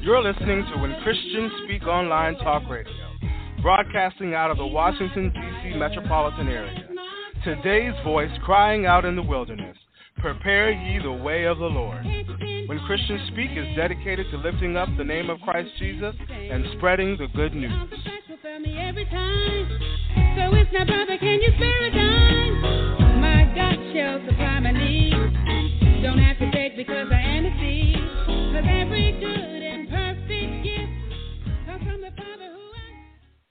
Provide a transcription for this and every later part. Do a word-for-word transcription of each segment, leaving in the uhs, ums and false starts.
You're listening to When Christians Speak Online Talk Radio, broadcasting out of the Washington, D C metropolitan area. Today's voice crying out in the wilderness, prepare ye the way of the Lord. When Christians Speak is dedicated to lifting up the name of Christ Jesus and spreading the good news. So it's not, brother, can you spare a dime? My God shall supply my needs. Don't have to take because I am a seed. Cause every good and perfect gift comes from the Father who I...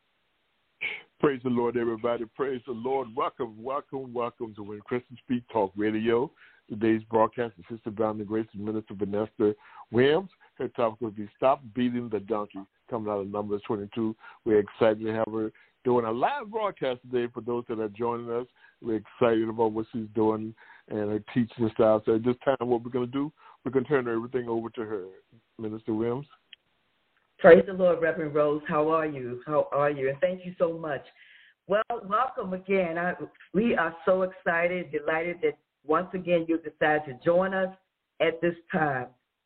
Praise the Lord, everybody. Praise the Lord. Welcome, welcome, welcome to When Christians Speak Talk Radio. Today's broadcast is Sister Bound and Grace and Minister Vanessa Williams. Her topic will be Stop Beating the Donkey, coming out of Numbers twenty-two. We're excited to have her doing a live broadcast today for those that are joining us. We're excited about what she's doing and her teaching style. So at this time, what we're going to do, we're going to turn everything over to her. Minister Williams. Praise the Lord, Reverend Rose. How are you? How are you? And thank you so much. Well, welcome again. I, we are so excited, delighted that once again you decided to join us at this time.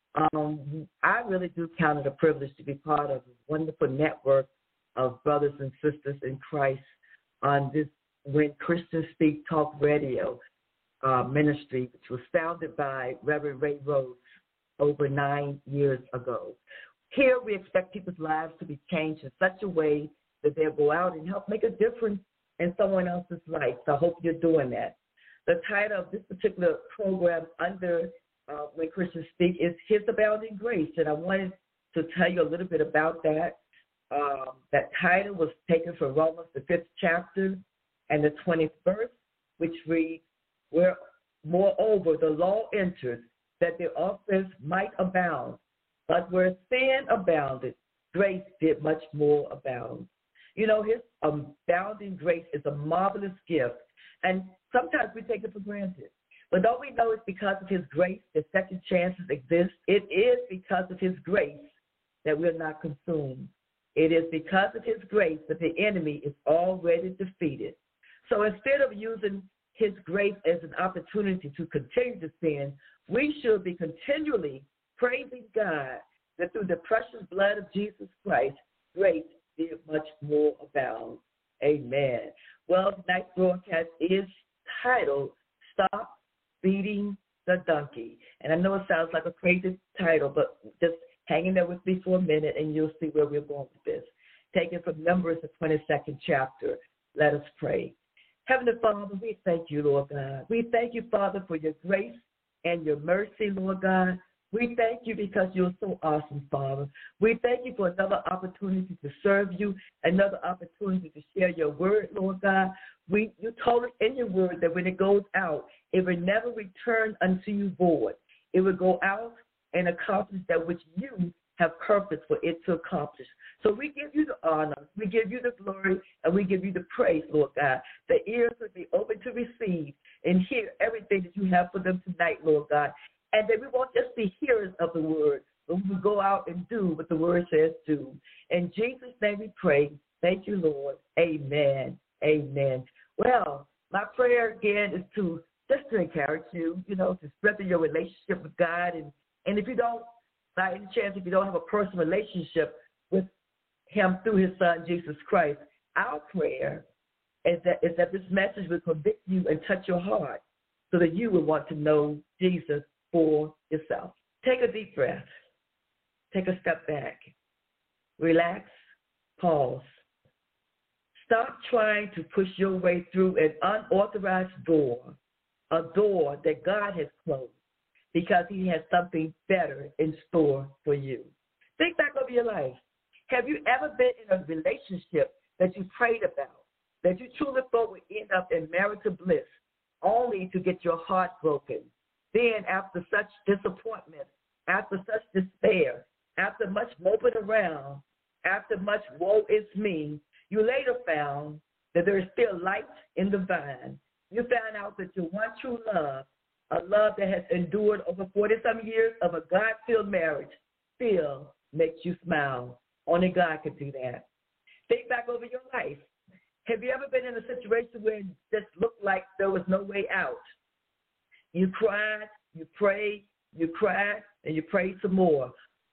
Um, I really do count it a privilege to be part of a wonderful network of brothers and sisters in Christ on this When Christians Speak Talk Radio uh, ministry, which was founded by Reverend Ray Rose over nine years ago. Here we expect people's lives to be changed in such a way that they'll go out and help make a difference in someone else's life. So I hope you're doing that. The title of this particular program under uh, When Christians Speak is His Abounding Grace, and I wanted to tell you a little bit about that. Um, that title was taken from Romans, the fifth chapter, and the twentieth verse, which reads, where moreover the law entered, that the offense might abound, but where sin abounded, grace did much more abound. You know, his abounding grace is a marvelous gift, and sometimes we take it for granted. But don't we know it's because of his grace that second chances exist? It is because of his grace that we're not consumed. It is because of his grace that the enemy is already defeated. So instead of using his grace as an opportunity to continue to sin, we should be continually praising God that through the precious blood of Jesus Christ, grace did much more abound. Amen. Well, tonight's broadcast is titled Stop Beating the Donkey. And I know it sounds like a crazy title, but just hang in there with me for a minute and you'll see where we're going with this. Taken from Numbers, the twenty-second chapter. Let us pray. Heavenly Father, we thank you, Lord God. We thank you, Father, for your grace and your mercy, Lord God. We thank you because you're so awesome, Father. We thank you for another opportunity to serve you, another opportunity to share your word, Lord God. We, you told us in your word that when it goes out, it will never return unto you void. It will go out and accomplish that which you have purpose for it to accomplish. So we give you the honor, we give you the glory, and we give you the praise, Lord God. The ears will be open to receive and hear everything that you have for them tonight, Lord God. And that we won't just be hearers of the word, but we will go out and do what the word says do. In Jesus' name we pray. Thank you, Lord. Amen. Amen. Well, my prayer again is to just to encourage you, you know, to strengthen your relationship with God. And, and if you don't, by any chance, if you don't have a personal relationship with him through his son, Jesus Christ, our prayer is that, is that this message will convict you and touch your heart so that you will want to know Jesus for yourself. Take a deep breath. Take a step back. Relax. Pause. Stop trying to push your way through an unauthorized door, a door that God has closed, because he has something better in store for you. Think back over your life. Have you ever been in a relationship that you prayed about, that you truly thought would end up in marital bliss, only to get your heart broken? Then after such disappointment, after such despair, after much moping around, after much woe is me, you later found that there is still light in the vine. You found out that your one true love, a love that has endured over forty-some years of a God-filled marriage, still makes you smile. Only God can do that. Think back over your life. Have you ever been in a situation where it just looked like there was no way out? You cried, you prayed, you cried, and you prayed some more.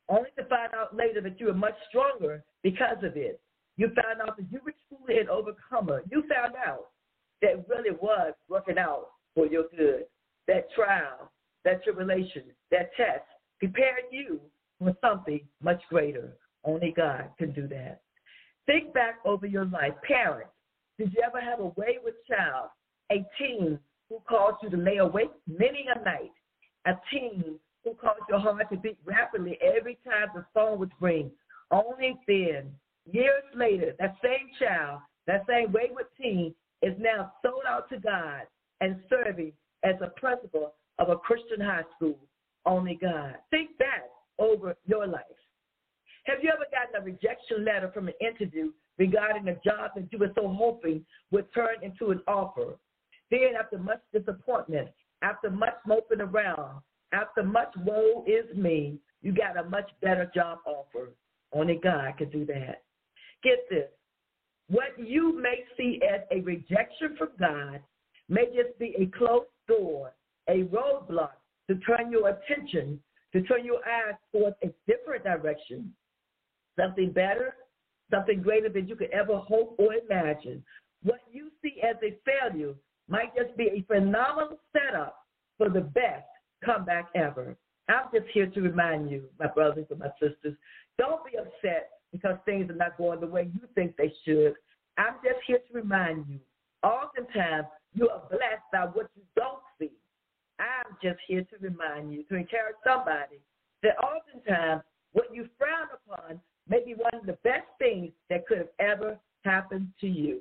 only to find out later that you were much stronger because of it. You found out that you were truly an overcomer. You found out that it really was working out for your good. That trial, that tribulation, that test, preparing you for something much greater. Only God can do that. Think back over your life. Parents, did you ever have a wayward child, a teen who caused you to lay awake many a night, a teen who caused your heart to beat rapidly every time the phone would ring? Only then, years later, that same child, that same wayward teen is now sold out to God and serving as a principal of a Christian high school. Only God. Think back over your life. Have you ever gotten a rejection letter from an interview regarding a job that you were so hoping would turn into an offer? Then, after much disappointment, after much moping around, after much woe is me, you got a much better job offer. Only God can do that. Get this. What you may see as a rejection from God may just be a closed door, a roadblock to turn your attention, to turn your eyes towards a different direction, something better, something greater than you could ever hope or imagine. What you see as a failure might just be a phenomenal setup for the best comeback ever. I'm just here to remind you, my brothers and my sisters, don't be upset because things are not going the way you think they should. I'm just here to remind you, oftentimes you are blessed by what you don't see. I'm just here to remind you, to encourage somebody that oftentimes what you frown upon may be one of the best things that could have ever happened to you.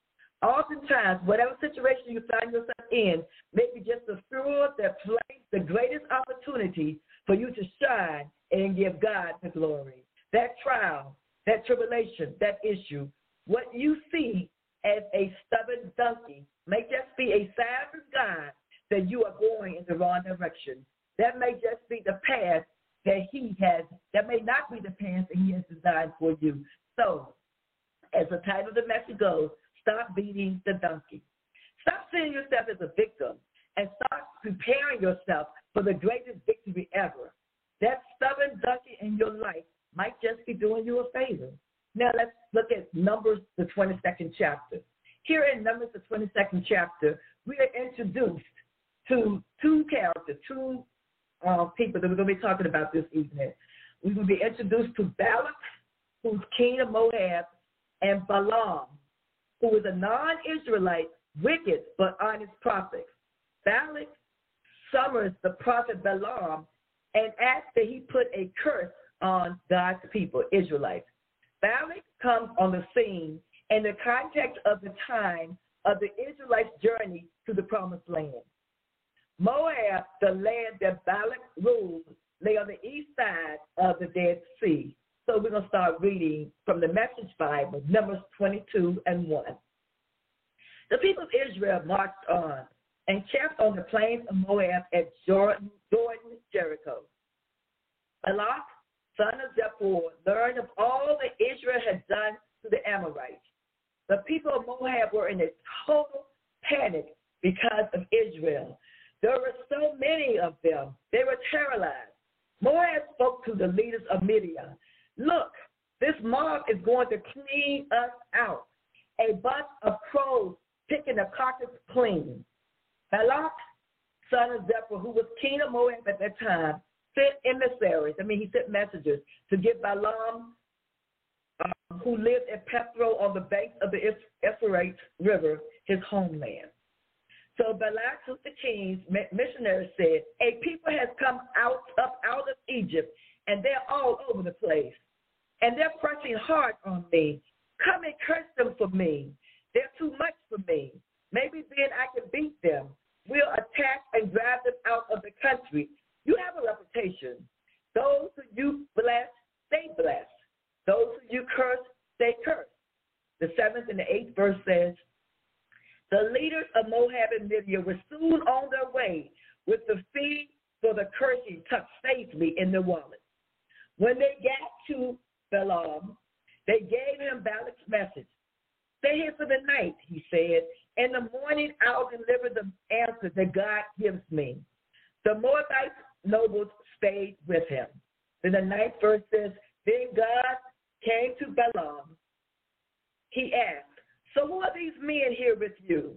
Oftentimes, whatever situation you find yourself in may be just the fuel that plays the greatest opportunity for you to shine and give God the glory. That trial, that tribulation, that issue, what you see as a stubborn donkey may just be a sign from God that you are going in the wrong direction. That may just be the path that he has, that may not be the path that he has designed for you. So, as the title of the message goes, stop beating the donkey. Stop seeing yourself as a victim and start preparing yourself for the greatest victory ever. That stubborn donkey in your life might just be doing you a favor. Now let's look at Numbers, the twenty-second chapter. Here in Numbers, the twenty-second chapter, we are introduced to two characters, two uh, people that we're going to be talking about this evening. We're going to be introduced to Balak, who's king of Moab, and Balaam, who is a non-Israelite, wicked but honest prophet. Balak summons the prophet Balaam and asks that he put a curse on God's people, Israelites. Balak comes on the scene in the context of the time of the Israelites' journey to the promised land. Moab, the land that Balak ruled, lay on the east side of the Dead Sea. So we're going to start reading from the Message Bible, Numbers twenty-two and one. The people of Israel marched on and camped on the plains of Moab at Jordan, Jordan Jericho. Balak, son of Zippor, learned of all that Israel had done to the Amorites. The people of Moab were in a total panic because of Israel. There were so many of them. They were terrorized. Moab spoke to the leaders of Midian. Look, this mob is going to clean us out. A bunch of crows picking the carcass clean. Balak, son of Zippor, who was king of Moab at that time, sent emissaries, I mean, he sent messengers to give Balaam, um, who lived at Pethro on the banks of the Euphrates River, his homeland. So Balak, who's the king's missionary, said, a people has come out up out of Egypt, and they're all over the place. And they're pressing hard on me. Come and curse them for me. They're too much for me. Maybe then I can beat them. We'll attack and drive them out of the country. You have a reputation. Those who you bless, they bless. Those who you curse, they curse. The seventh and the eighth verse says, the leaders of Moab and Midian were soon on their way with the fee for the cursing tucked safely in their wallet. When they got to Balaam, they gave him Balak's message. Stay here for the night, he said. In the morning, I'll deliver the answer that God gives me. The Moabite nobles stayed with him. Then the ninth verse says, then God came to Balaam. He asked, so who are these men here with you?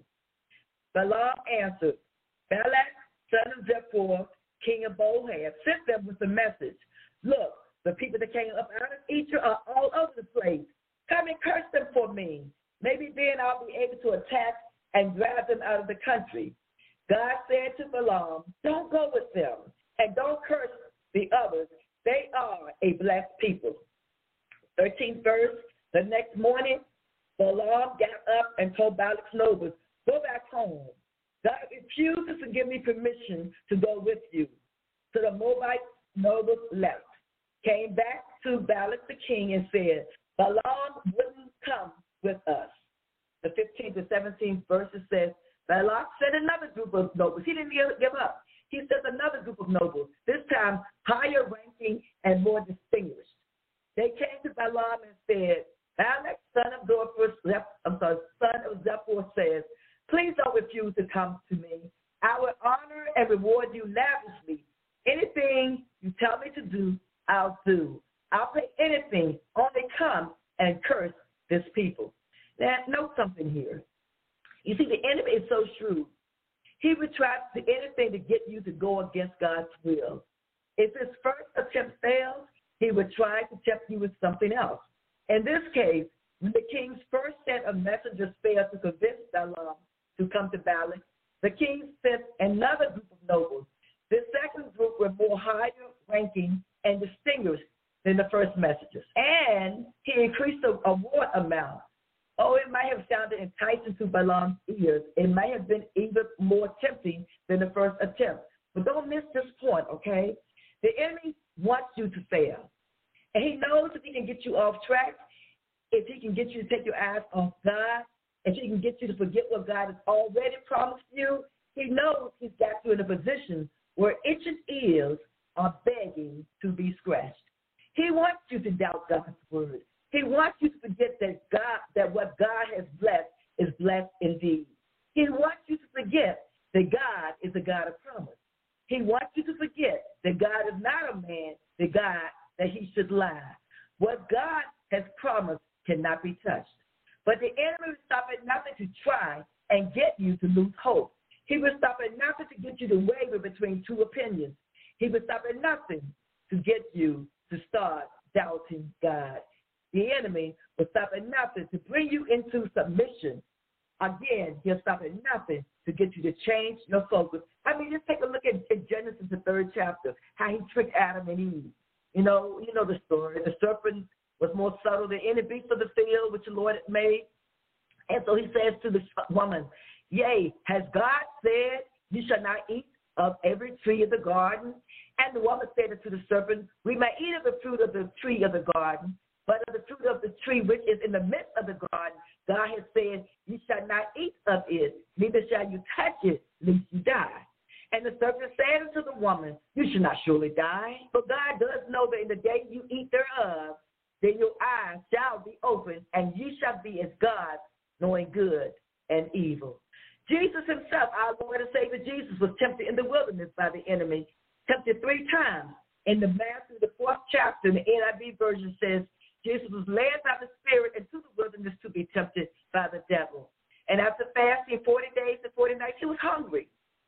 Balaam answered, Balak, son of Zippor, king of Moab, sent them with the message. Look, the people that came up out of Egypt are all over the place. Come and curse them for me. Maybe then I'll be able to attack and drive them out of the country. God said to Balaam, don't go with them, and don't curse the others. They are a blessed people. thirteenth verse, the next morning, Balaam got up and told Balak's nobles, go back home. God refuses to give me permission to go with you. So the Moabite nobles left, came back to Balak the king and said, Balaam wouldn't come with us. The fifteenth to seventeenth verses says, Balak sent another group of nobles. He didn't give up. He sent another group of nobles, this time higher ranking and more distinguished. They came to Balaam and said, Balak, son of Zippor, I'm sorry, son of Zippor says, please don't refuse to come to me. I will honor and reward you lavishly. Anything you tell me to do, I'll do. I'll pay anything. Only come and curse this people. Now, note something here. You see, the enemy is so shrewd. He would try to do anything to get you to go against God's will. If his first attempt fails, he would try to tempt you with something else. In this case, when the king's first set of messengers failed to convince Balaam to come to Balak, the king sent another group of nobles. This second group were more higher ranking and distinguished than the first messengers. And he increased the award amount. Oh, it might have sounded enticing to Balaam's ears. It might have been even more tempting than the first attempt. But don't miss this point, okay? The enemy wants you to fail. And he knows if he can get you off track, if he can get you to take your eyes off God, if he can get you to forget what God has already promised you, he knows he's got you in a position where itching ears are begging to be scratched. He wants you to doubt God's word. He wants you to forget that God, that what God has blessed is blessed indeed. He wants you to forget that God is a God of promise. He wants you to forget that God is not a man, the God that he should lie. What God has promised cannot be touched. But the enemy will stop at nothing to try and get you to lose hope. He will stop at nothing to get you to waver between two opinions. He will stop at nothing to get you to start doubting God. The enemy will stop at nothing to bring you into submission. Again, he'll stop at nothing to get you to change your focus. I mean, just take a look at, at Genesis, the third chapter, how he tricked Adam and Eve. You know, you know the story. The serpent was more subtle than any beast of the field which the Lord had made. And so he says to the woman, yea, has God said, you shall not eat of every tree of the garden? And the woman said to the serpent, we may eat of the fruit of the tree of the garden, but of the fruit of the tree which is in the midst of the garden, God has said, you shall not eat of it, neither shall you touch it, lest you die. And the serpent said unto the woman, you shall not surely die. But God does know that in the day you eat thereof, then your eyes shall be opened, and you shall be as gods, knowing good and evil. Jesus himself, our Lord and Savior Jesus, was tempted in the wilderness by the enemy, tempted three times. In the Matthew, the fourth chapter, in the N I V version says, Jesus was led by the Spirit into the wilderness to be tempted by the devil. And after fasting forty days and forty nights, he was hungry.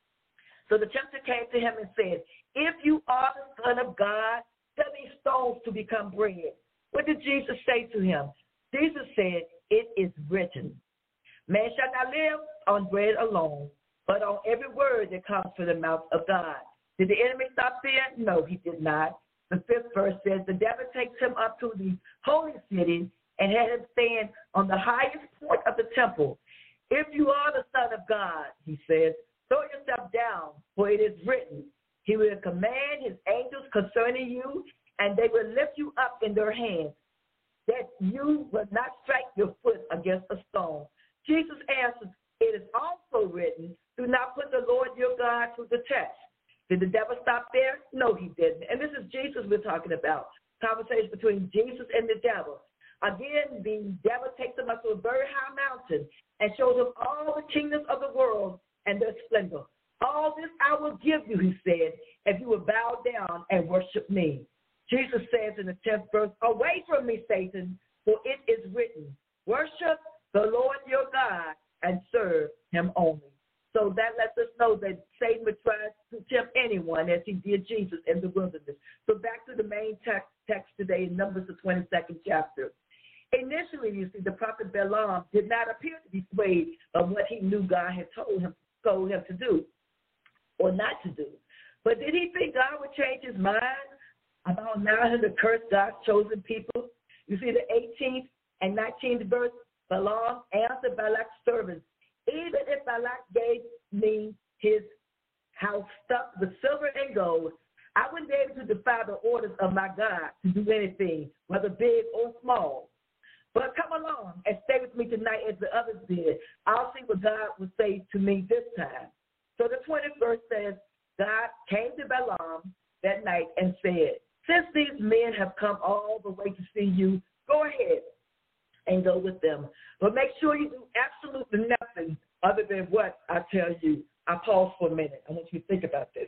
So the tempter came to him and said, if you are the Son of God, tell these stones to become bread. What did Jesus say to him? Jesus said, it is written, man shall not live on bread alone, but on every word that comes from the mouth of God. Did the enemy stop there? No, he did not. The fifth verse says, the devil takes him up to the holy city and had him stand on the highest point of the temple. If you are the Son of God, he says, throw yourself down, for it is written, he will command his angels concerning you, and they will lift you up in their hands, that you will not strike your foot against a stone. Jesus answered, it is also written, do not put the Lord your God to the test. Did the devil stop there? No, he didn't. And this is Jesus we're talking about, conversation between Jesus and the devil. Again, the devil takes him up to a very high mountain and shows him all the kingdoms of the world and their splendor. All this I will give you, he said, if you will bow down and worship me. Jesus says in the tenth verse, away from me, Satan, for it is written, worship the Lord your God and serve him only. So that lets us know that Satan would try to tempt anyone as he did Jesus in the wilderness. So back to the main text, text today in Numbers, the twenty-second chapter. Initially, you see, the prophet Balaam did not appear to be swayed of what he knew God had told him, told him to do or not to do. But did he think God would change his mind about allowing him to curse God's chosen people? You see, the eighteenth and nineteenth verse, Balaam answered Balak's servants, even if Balak gave me his house stuffed with silver and gold, I wouldn't be able to defy the orders of my God to do anything, whether big or small. But come along and stay with me tonight as the others did. I'll see what God will say to me this time. So the twentieth verse says, God came to Balaam that night and said, since these men have come all the way to see you, go ahead and go with them. But make sure you do absolutely nothing other than what I tell you. I pause for a minute. I want you to think about this.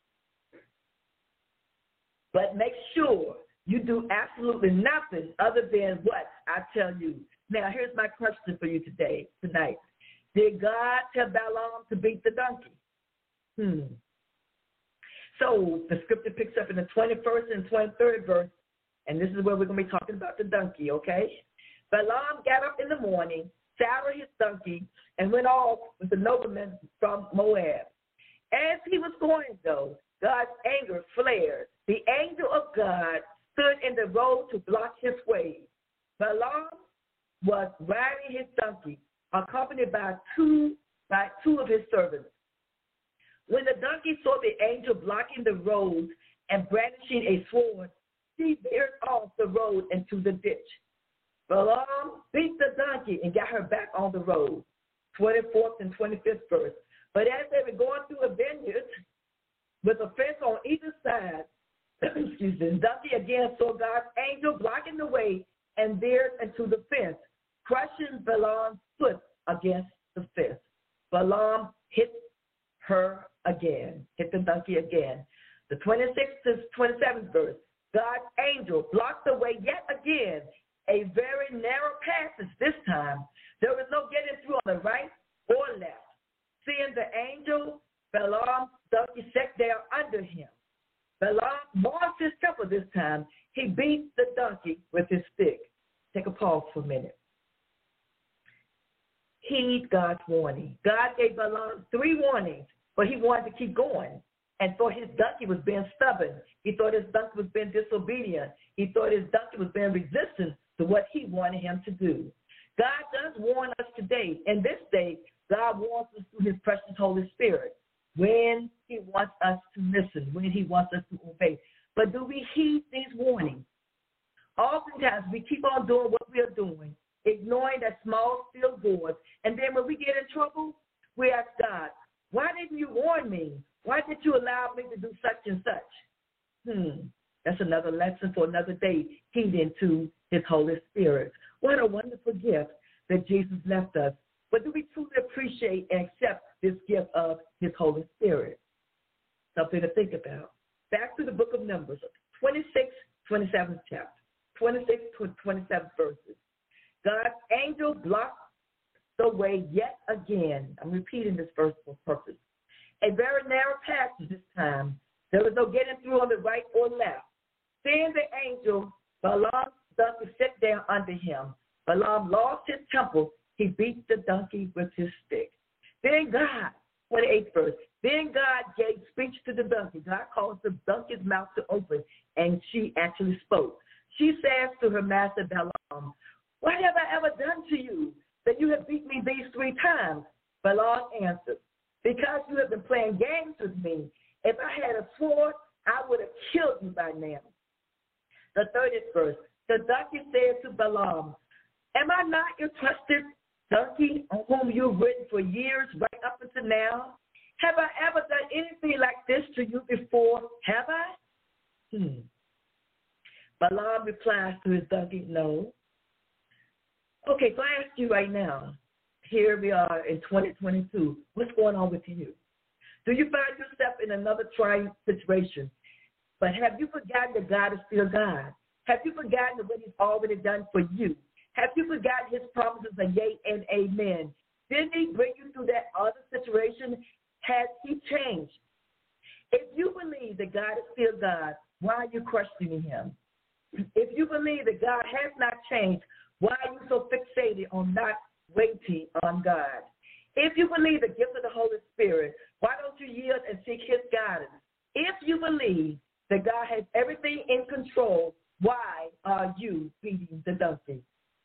But make sure you do absolutely nothing other than what I tell you. Now, here's my question for you today, tonight. Did God tell Balaam to beat the donkey? Hmm. So the scripture picks up in the twenty-first and twenty-third verse, and this is where we're going to be talking about the donkey, okay? Balaam got up in the morning, saddled his donkey, and went off with the nobleman from Moab. As he was going, though, God's anger flared. The angel of God stood in the road to block his way. Balaam was riding his donkey, accompanied by two, by two of his servants. When the donkey saw the angel blocking the road and brandishing a sword, she veered off the road into the ditch. Balaam beat the donkey and got her back on the road. twenty-fourth and twenty-fifth verse. But as they were going through a vineyard with a fence on either side, excuse me, the donkey again saw God's angel blocking the way and veered into the fence, crushing Balaam's foot against the fence. Balaam hit her again, hit the donkey again. The twenty-sixth to twenty-seventh verse, God's angel blocked the way yet again, a very narrow passage this time. There was no getting through on the right or left. Seeing the angel, Balaam's donkey sat there under him. Balaam lost his temper this time. He beat the donkey with his stick. Take a pause for a minute. Heed God's warning. God gave Balaam three warnings, but he wanted to keep going. And thought his donkey was being stubborn. He thought his donkey was being disobedient. He thought his donkey was being resistant to what he wanted him to do. God does warn us today. In this day, God warns us through his precious Holy Spirit when he wants us to listen, when he wants us to obey. But do we heed these warnings? Oftentimes, we keep on doing what we are doing, ignoring that small, still voice. And then when we get in trouble, we ask God, why didn't you warn me? Why did you allow me to do such and such? Hmm, that's another lesson for another day, heeding to his Holy Spirit. What a wonderful gift that Jesus left us. But do we truly appreciate and accept this gift of his Holy Spirit? Something to think about. Back to the book of Numbers, twenty-sixth, twenty-seventh chapter, twenty-six to twenty-seven verses. God's angel blocked the way yet again. I'm repeating this verse for purpose. A very narrow passage this time. There was no getting through on the right or left. Seeing the angel, Balaam's donkey sat down under him. Balaam lost his temper. He beat the donkey with his stick. Then God, twenty-eighth verse, then God gave speech to the donkey. God caused the donkey's mouth to open, and she actually spoke. She says to her master Balaam, what have I ever done to you that you have beat me these three times? Balaam answered, because you have been playing games with me. If I had a sword, I would have killed you by now. The thirtieth verse, the donkey said to Balaam, am I not your trusted donkey on whom you've ridden for years right up until now? Have I ever done anything like this to you before? Have I? Hmm. Balaam replies to his donkey, no. Okay, so I ask you right now, here we are in twenty twenty-two. What's going on with you? Do you find yourself in another trying situation? But have you forgotten that God is still God? Have you forgotten what he's already done for you? Have you forgotten his promises are yea and amen? Didn't he bring you through that other situation? Has he changed? If you believe that God is still God, why are you questioning him? If you believe that God has not changed, why are you so fixated on not waiting on God? If you believe the gift of the Holy Spirit, why don't you yield and seek his guidance? If you believe that God has everything in control, why are you beating the donkey?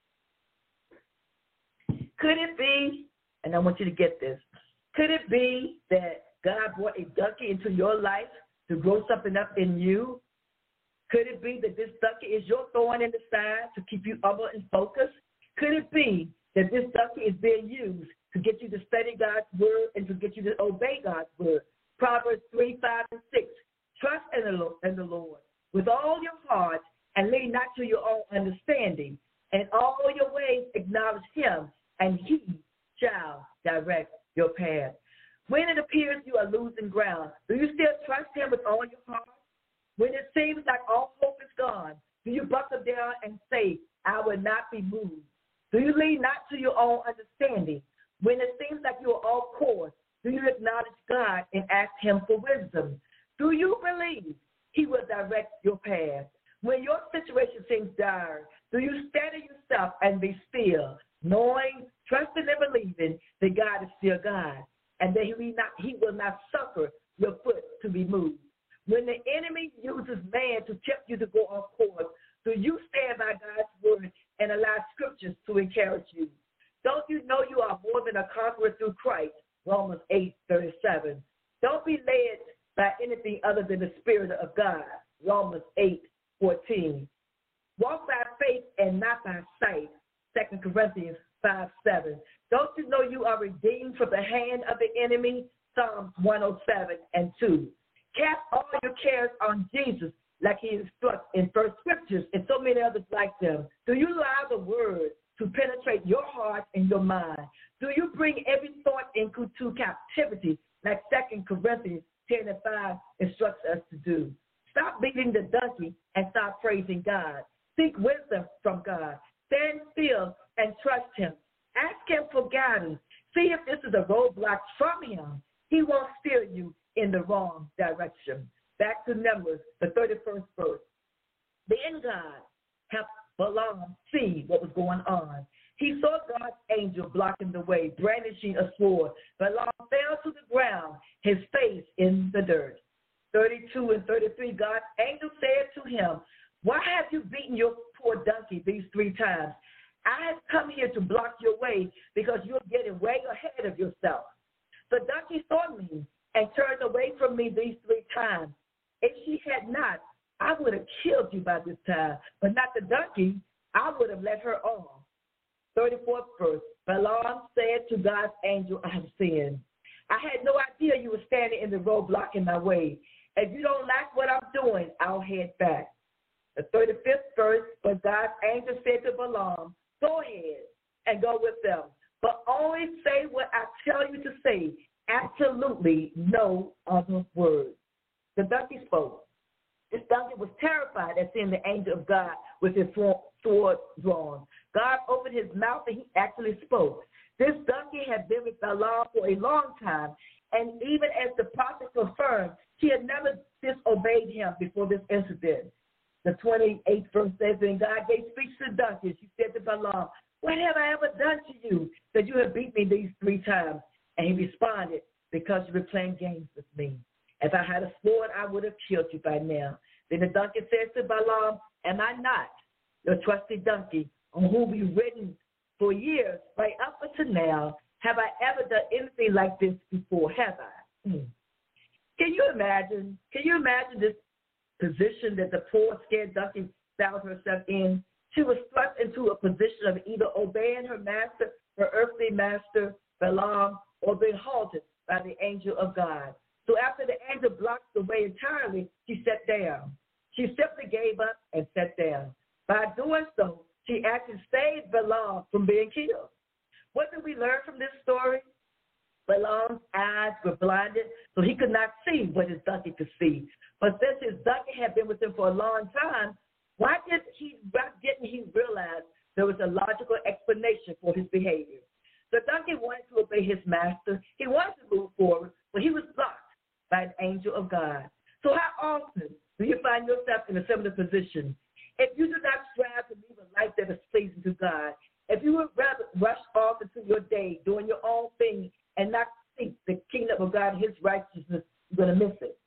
Could it be, and I want you to get this, could it be that God brought a donkey into your life to grow something up in you? Could it be that this donkey is your thorn in the side to keep you humble and focused? Could it be that this donkey is being used to get you to study God's word and to get you to obey God's word? Proverbs three, five, and six. Trust in the, Lord, in the Lord with all your heart and lean not to your own understanding. In all your ways acknowledge him, and he shall direct your path. When it appears you are losing ground, do you still trust him with all your heart? When it seems like all hope is gone, do you buckle down and say, I will not be moved? Do you lean not to your own understanding? When it seems like you are off course, do you acknowledge God and ask him for wisdom? Do you believe he will direct your path? When your situation seems dire, do you steady yourself and be still, knowing, trusting, and believing that God is still God, and that he will not, he will not suffer your foot to be moved? When the enemy uses man to tempt you to go off course, do you stand by God's word and allow scriptures to encourage you? Don't you know you are more than a conqueror through Christ? Romans eight, thirty-seven. Don't be led by anything other than the Spirit of God. Romans eight, fourteen. Walk by faith and not by sight. Second Corinthians five, seven. Don't you know you are redeemed from the hand of the enemy? Psalms one oh seven and two. Cast all your cares on Jesus like he instructs in First Scriptures and so many others like them. Do you allow the word to penetrate your heart and your mind? Do you bring every thought into captivity like Second Corinthians ten and five instructs us to do? Stop beating the donkey and start praising God. Seek wisdom from God. Stand still and trust him. Ask him for guidance. See if this is a roadblock from him. He won't steer you in the wrong direction. Back to Numbers, the thirty-first verse. Then God helped Balaam see what was going on. He saw God's angel blocking the way, brandishing a sword. Balaam fell to the ground, his face in the dirt. thirty-two and thirty-three, God's angel said to him, why have you beaten your poor donkey these three times? I have come here to block your way because you're getting way ahead of yourself. The donkey saw me and turned away from me these three times. If she had not, I would have killed you by this time, but not the donkey. I would have let her on. thirty-fourth verse, Balaam said to God's angel, I have sinned. I had no idea you were standing in the road blocking my way. If you don't like what I'm doing, I'll head back. The thirty-fifth verse, but God's angel said to Balaam, go ahead and go with them, but only say what I tell you to say. Absolutely no other words. The donkey spoke. This donkey was terrified at seeing the angel of God with his sword drawn. God opened his mouth and he actually spoke. This donkey had been with Balaam for a long time, and even as the prophet confirmed, she had never disobeyed him before this incident. The twenty-eighth verse says, when God gave speech to the donkey, she said to Balaam, what have I ever done to you that you have beat me these three times? And he responded, because you were playing games with me. If I had a sword, I would have killed you by now. Then the donkey said to Balaam, am I not your trusty donkey on whom you've ridden for years, right up until now? Have I ever done anything like this before? Have I? Hmm. Can you imagine? Can you imagine this position that the poor, scared donkey found herself in? She was thrust into a position of either obeying her master, her earthly master, Balaam, or being halted by the angel of God. So after the angel blocked the way entirely, she sat down. She simply gave up and sat down. By doing so, she actually saved Balaam from being killed. What do we learn from this story? Balaam's eyes were blinded, so he could not see what his donkey could see. But since his donkey had been with him for a long time, why did he, why didn't he realize there was a logical explanation for his behavior? The donkey wanted to obey his master. He wanted to move forward, but he was blocked by an angel of God. So how often do you find yourself in a similar position? If you do not strive to live a life that is pleasing to God, if you would rather rush off into your day doing your own thing and not seek the kingdom of God and his righteousness, you're going to miss it.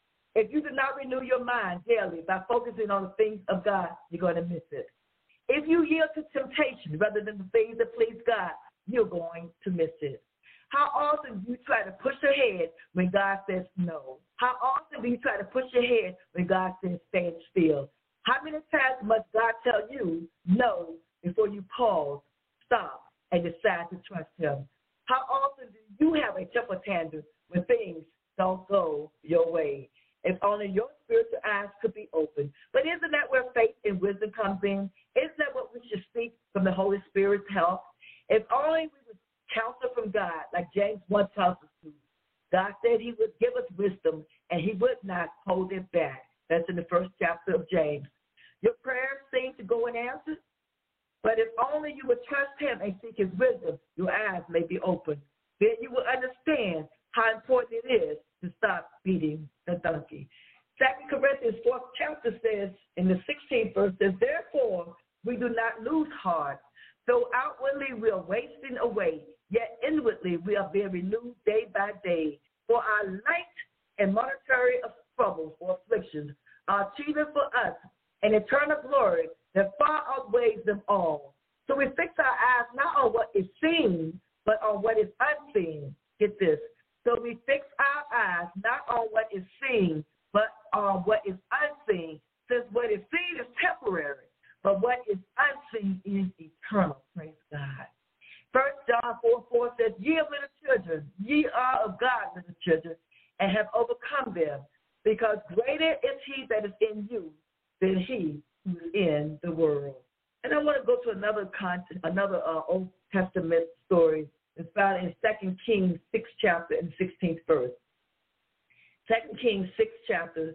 If you do not renew your mind daily by focusing on the things of God, you're going to miss it. If you yield to temptation rather than the things that please God, you're going to miss it. How often do you try to push ahead when God says no? How often do you try to push ahead when God says stand still? How many times must God tell you no before you pause, stop, and decide to trust him? How often do you have a temper tantrum when things don't go your way? If only your spiritual eyes could be open. But isn't that where faith and wisdom comes in? Isn't that what we should seek from the Holy Spirit's help? If only we would counsel from God, like James one tells us to. God said he would give us wisdom, and he would not hold it back. That's in the first chapter of James. Your prayers seem to go unanswered, but if only you would trust him and seek his wisdom, your eyes may be open. Then you will understand how important it is to stop beating the donkey. Second Corinthians fourth chapter says, in the sixteenth verse, says, therefore we do not lose heart. Though outwardly we are wasting away, yet inwardly we are being renewed day by day. For our light and monetary troubles or afflictions are achieving for us an eternal glory that far outweighs them all. So we fix our eyes not on what is seen, but on what is unseen. Get this. So we fix our eyes not on what is seen, but on what is unseen, since what is seen is temporary, but what is unseen is eternal. Praise God. First John four four says, ye are little children, ye are of God, little children, and have overcome them, because greater is he that is in you than he who is in the world. And I want to go to another content, another uh, Old Testament story. It's found in Second Kings sixth chapter and sixteenth verse. Second Kings sixth chapter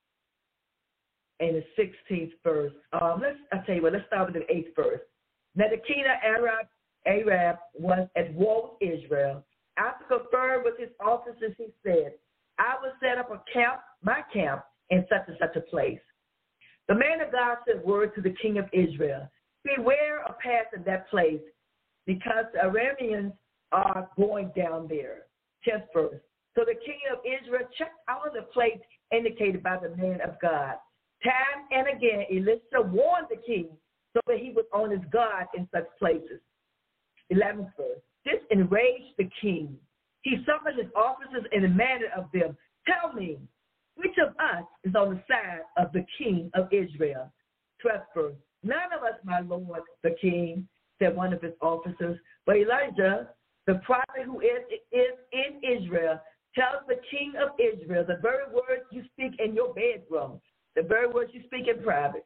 and the sixteenth verse. Um, let's I tell you what. Let's start with the eighth verse. Now the king of Arab, Arab was at war with Israel. After conferring with his officers, he said, "I will set up a camp, my camp, in such and such a place." The man of God sent word to the king of Israel, "Beware of passing that place, because the Arameans are going down there." tenth verse. So the king of Israel checked out the place indicated by the man of God. Time and again, Elisha warned the king so that he was on his guard in such places. eleventh verse. This enraged the king. He summoned his officers and demanded of them, "Tell me, which of us is on the side of the king of Israel?" twelfth verse. "None of us, my lord, the king," said one of his officers. But Elijah, the prophet who is, is in Israel, tells the king of Israel the very words you speak in your bedroom, the very words you speak in private.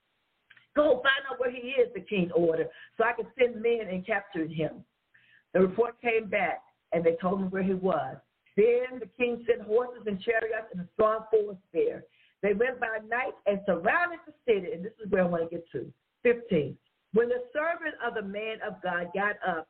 "Go find out where he is," the king ordered, "so I can send men and capture him." The report came back, and they told him where he was. Then the king sent horses and chariots and a strong force there. They went by night and surrounded the city, and this is where I want to get to. fifteen. When the servant of the man of God got up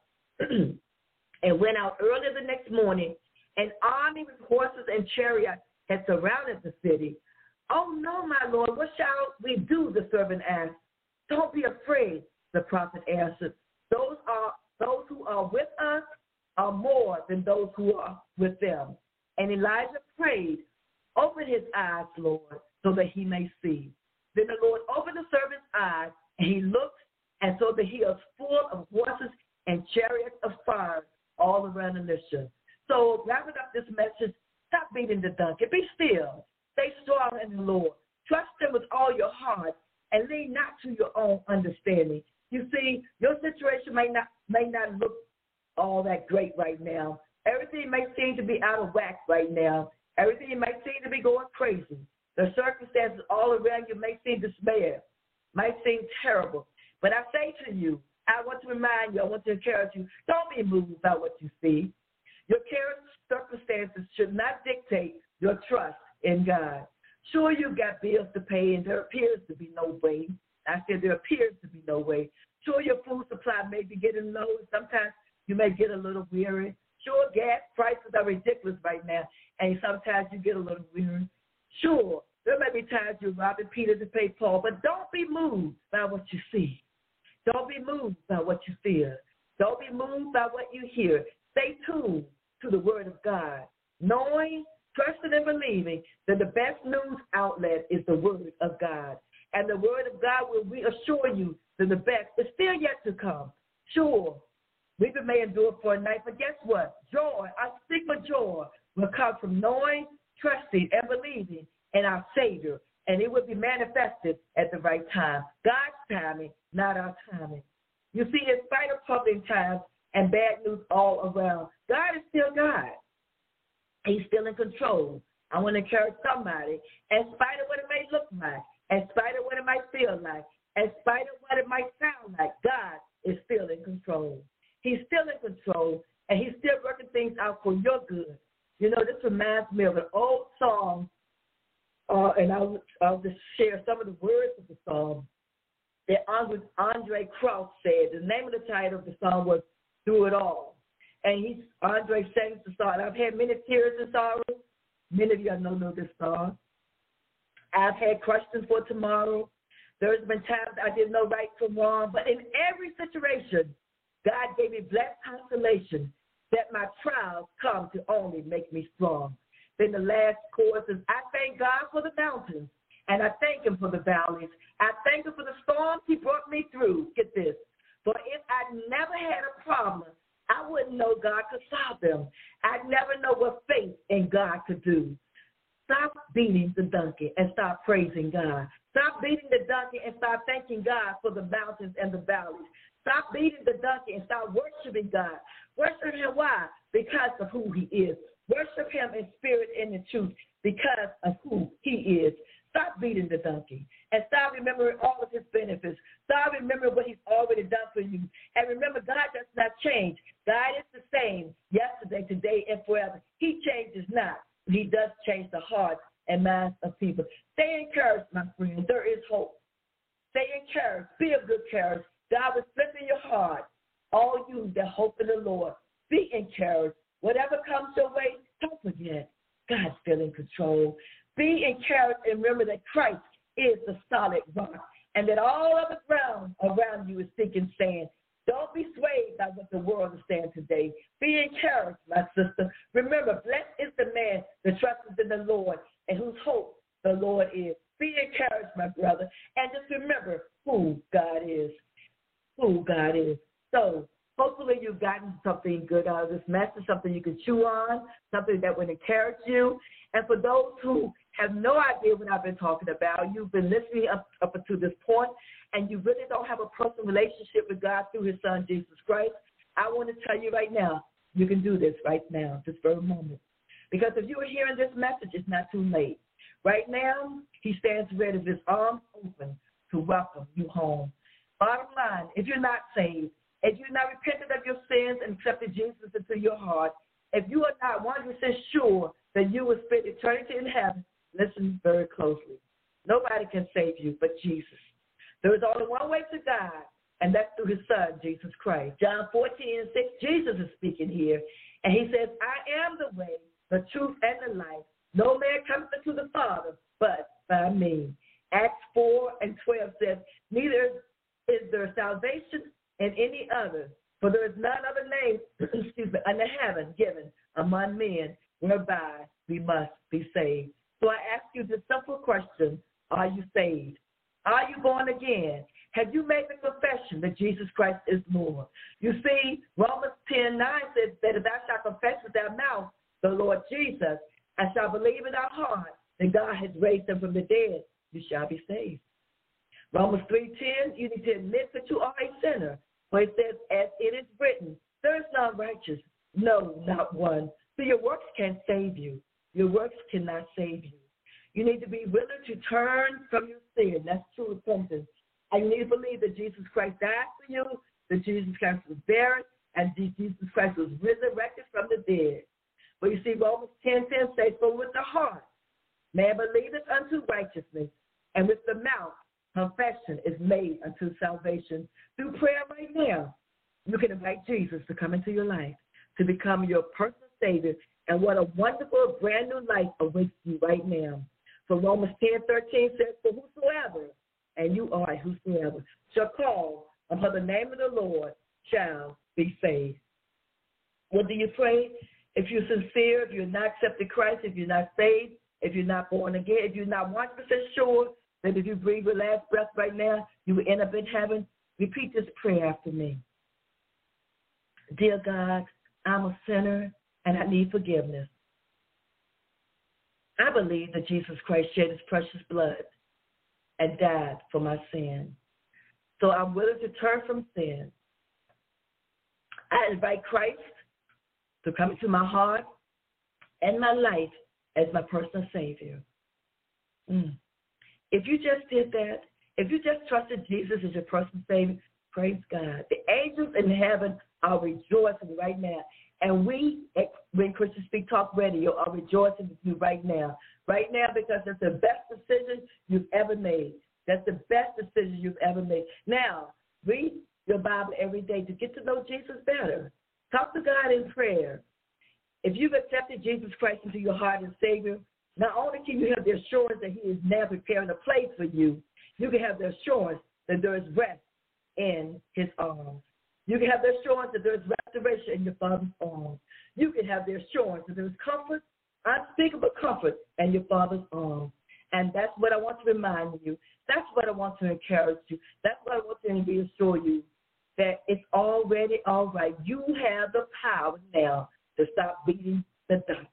and went out early the next morning, an army with horses and chariots had surrounded the city. "Oh, no, my lord, what shall we do?" the servant asked. "Don't be afraid," the prophet answered. Those are those who are with us are more than those who are with them." And Elijah prayed, "Open his eyes, Lord, so that he may see." Then the Lord opened the servant's eyes, and he looked, and saw the hills full of horses and chariots of fire all around Elisha. So, wrapping up this message, stop beating the donkey. Be still. Stay strong in the Lord. Trust him with all your heart, and lean not to your own understanding. You see, your situation may not may not look all that great right now. Everything may seem to be out of whack right now. Everything may seem to be going crazy. The circumstances all around you may seem dismaying, might seem terrible. But I say to you, I want to remind you, I want to encourage you, don't be moved by what you see. Your current circumstances should not dictate your trust in God. Sure, you've got bills to pay, and there appears to be no way. I said there appears to be no way. Sure, your food supply may be getting low, and sometimes you may get a little weary. Sure, gas prices are ridiculous right now, and sometimes you get a little weary. Sure, there may be times you're robbing Peter to pay Paul, but don't be moved by what you see. Don't be moved by what you feel. Don't be moved by what you hear. Stay tuned to the Word of God, knowing, trusting, and believing that the best news outlet is the Word of God. And the Word of God will reassure you that the best is still yet to come. Sure, weeping may endure for a night, but guess what? Joy, unspeakable joy, will come from knowing, trusting, and believing in our Savior, and it will be manifested at the right time. God's timing, not our timing. You see, in spite of troubling times and bad news all around, God is still God. He's still in control. I want to encourage somebody, in spite of what it may look like, in spite of what it might feel like, in spite of what it might sound like, God is still in control. He's still in control, and he's still working things out for your good. You know, this reminds me of an old song, uh, and I'll, I'll just share some of the words of the song that Andre, Andre Krauss said. The name of the title of the song was Through It All. And he's, Andre sang the song. I've had many tears and sorrow. Many of you know, know this song. I've had questions for tomorrow. There's been times I didn't know right from wrong. But in every situation, God gave me blessed consolation that my trials come to only make me strong. Then the last chorus is, I thank God for the mountains, and I thank him for the valleys. I thank him for the storms he brought me through. Get this. For if I never had a problem, I wouldn't know God could solve them. I'd never know what faith in God could do. Stop beating the donkey and start praising God. Stop beating the donkey and start thanking God for the mountains and the valleys. Stop beating the donkey and start worshiping God. Worship him. Why? Because of who he is. Worship him in spirit and in truth because of who he is. Stop beating the donkey and stop remembering all of his benefits. Stop remembering what he's already done for you. And remember, God does not change. God is the same yesterday, today, and forever. He changes not. He does change the hearts and minds of people. Stay encouraged, my friend. There is hope. Stay encouraged. Be of good courage. God will strengthen your heart. All you that hope in the Lord, be encouraged. Whatever comes your way, don't forget. God's still in control. Be encouraged and remember that Christ is the solid rock and that all of the ground around you is sinking sand. Don't be swayed by what the world is saying today. Be encouraged, my sister. Remember, blessed is the man that trusts in the Lord and whose hope the Lord is. Be encouraged, my brother, and just remember who God is. Who God is. So hopefully you've gotten something good out of this message, something you can chew on, something that would encourage you. And for those who have no idea what I've been talking about, you've been listening up, up to this point, and you really don't have a personal relationship with God through his son, Jesus Christ, I want to tell you right now, you can do this right now, this very moment. Because if you are hearing this message, it's not too late. Right now, he stands ready with his arms open to welcome you home. Bottom line, if you're not saved, if you're not repentant of your sins and accepted Jesus into your heart, if you are not one hundred percent sure that you will spend eternity in heaven, listen very closely. Nobody can save you but Jesus. There is only one way to God, and that's through his son, Jesus Christ. John fourteen and six, Jesus is speaking here, and he says, I am the way, the truth, and the life. No man comes unto the Father but by me. Acts four and twelve says, neither is there salvation in any other, for there is none other name, excuse me, under heaven given among men whereby we must be saved. So I ask you this simple question, are you saved? Are you born again? Have you made the confession that Jesus Christ is Lord? You see, Romans ten nine says that if thou shalt confess with thy mouth the Lord Jesus, and shalt believe in our heart that God has raised him from the dead, you shall be saved. Romans three ten, you need to admit that you are a sinner. For it says, as it is written, there is none righteous, no, not one. So your works can't save you. Your works cannot save you. You need to be willing to turn from your sin. That's true repentance. And you need to believe that Jesus Christ died for you, that Jesus Christ was buried, and Jesus Christ was resurrected from the dead. But you see, Romans ten ten says, for with the heart man believeth unto righteousness, and with the mouth confession is made unto salvation. Through prayer right now, you can invite Jesus to come into your life, to become your personal Savior. And what a wonderful, brand new life awaits you right now. So Romans ten thirteen says, for whosoever, and you are whosoever, shall call upon the name of the Lord shall be saved. What do you pray? If you're sincere, if you're not accepted Christ, if you're not saved, if you're not born again, if you're not one hundred percent sure that if you breathe your last breath right now, you will end up in heaven, repeat this prayer after me. Dear God, I'm a sinner and I need forgiveness. I believe that Jesus Christ shed his precious blood and died for my sin. So I'm willing to turn from sin. I invite Christ to come into my heart and my life as my personal Savior. Mm. If you just did that, if you just trusted Jesus as your personal Savior, praise God. The angels in heaven are rejoicing right now. And we, at When Christians Speak Talk Radio, are rejoicing with you right now. Right now, because it's the best decision you've ever made. That's the best decision you've ever made. Now, read your Bible every day to get to know Jesus better. Talk to God in prayer. If you've accepted Jesus Christ into your heart and Savior, not only can you have the assurance that he is now preparing a place for you, you can have the assurance that there is rest in his arms. You can have the assurance that there is restoration in your Father's arms. You can have the assurance that there is comfort, unspeakable comfort in your Father's arms. And that's what I want to remind you. That's what I want to encourage you. That's what I want to reassure you, that it's already all right. You have the power now to stop beating the donkey.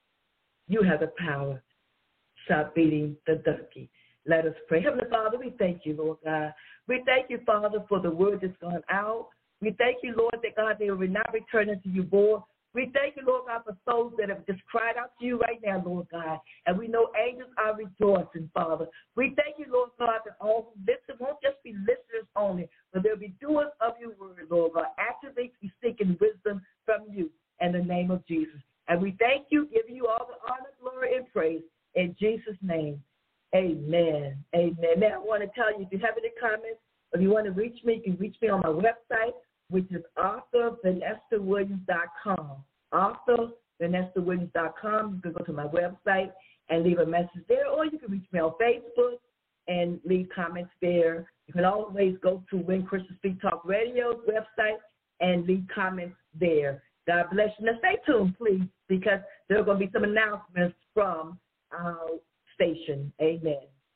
You have the power to stop beating the donkey. Let us pray. Heavenly Father, we thank you, Lord God. We thank you, Father, for the word that's gone out. We thank you, Lord, that God, they will not return unto you, Lord. We thank you, Lord God, for souls that have just cried out to you right now, Lord God. And we know angels are rejoicing, Father. We thank you, Lord God, that all who listen won't just be listeners only, but they'll be doers of your word, Lord God, actively seeking wisdom from you in the name of Jesus. And we thank you, giving you all the honor, glory, and praise in Jesus' name. Amen. Amen. Now, I want to tell you, if you have any comments, if you want to reach me, you can reach me on my website, which is author vanessa williams dot com. author vanessa williams dot com. You can go to my website and leave a message there, or you can reach me on Facebook and leave comments there. You can always go to When Christians Speak Talk Radio's website and leave comments there. God bless you. Now, stay tuned, please, because there are going to be some announcements from our station. Amen.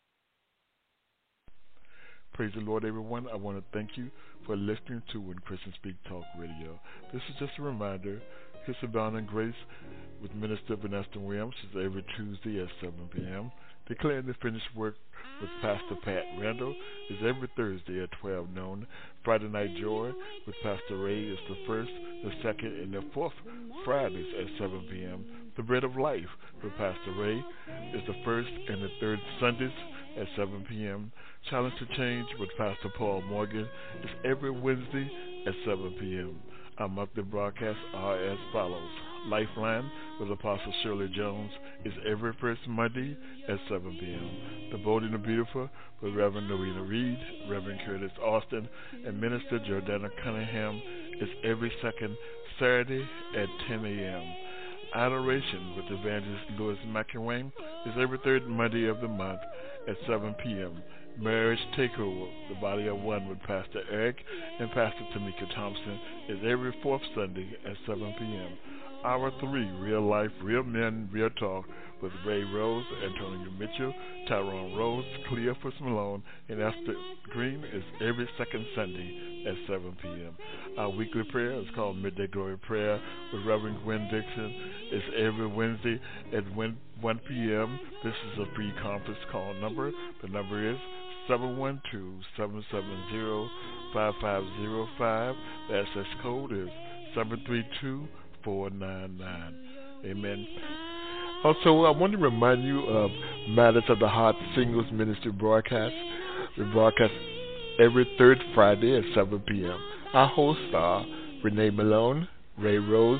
Praise the Lord, everyone. I want to thank you for listening to When Christians Speak Talk Radio. This is just a reminder. Kiss Abound in Grace with Minister Vanessa Williams is every Tuesday at seven p.m. Declaring the Finished Work with Pastor Pat Randall is every Thursday at twelve noon. Friday Night Joy with Pastor Ray is the first, the second, and the fourth Fridays at seven p.m. The Bread of Life with Pastor Ray is the first and the third Sundays at seven p.m. Challenge to Change with Pastor Paul Morgan is every Wednesday at seven p.m. Our monthly broadcasts are as follows. Lifeline with Apostle Shirley Jones is every first Monday at seven p.m. The Bold and the Beautiful with Reverend Norina Reed, Reverend Curtis Austin, and Minister Jordana Cunningham is every second Saturday at ten a.m. Adoration with Evangelist Louis McElwain is every third Monday of the month at seven p.m. Marriage Takeover, the Body of One with Pastor Eric and Pastor Tamika Thompson is every fourth Sunday at seven p.m. Hour three, Real Life, Real Men, Real Talk with Ray Rose, Antonio Mitchell, Tyrone Rose, Cleophas Malone, and Esther Green is every second Sunday at seven p.m. Our weekly prayer is called Midday Glory Prayer with Reverend Gwen Dixon. It's every Wednesday at one p.m. This is a free conference call number. The number is seven one two, seven seven zero, five five zero five. The access code is seven three two, four nine nine. Amen. Also, I want to remind you of Matters of the Heart Singles Ministry broadcast. We broadcast every third Friday at seven p.m. Our hosts are Renee Malone, Ray Rose,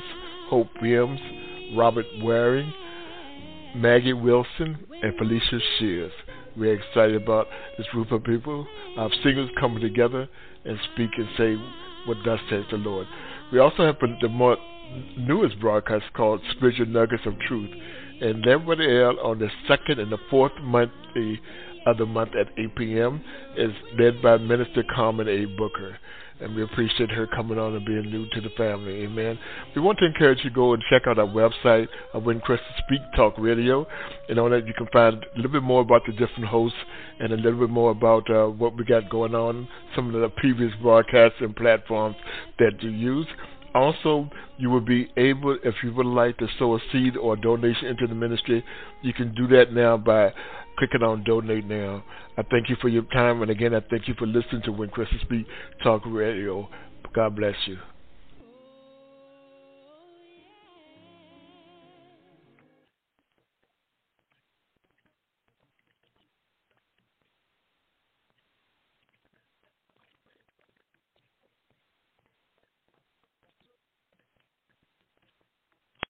Hope Williams, Robert Waring, Maggie Wilson, and Felicia Shears. We're excited about this group of people, our singers coming together and speak and say what thus says the Lord. We also have the more newest broadcast called Spiritual Nuggets of Truth, and that will air on the second and the fourth Monday of the month at eight p.m. is led by Minister Carmen A. Booker. And we appreciate her coming on and being new to the family. Amen. We want to encourage you to go and check out our website of When Christians Speak Talk Radio. And on that you can find a little bit more about the different hosts and a little bit more about uh, what we got going on, some of the previous broadcasts and platforms that you use. Also, you will be able, if you would like to sow a seed or a donation into the ministry, you can do that now by clicking on Donate Now. I thank you for your time, and again, I thank you for listening to When Christians Speak Talk Radio. God bless you.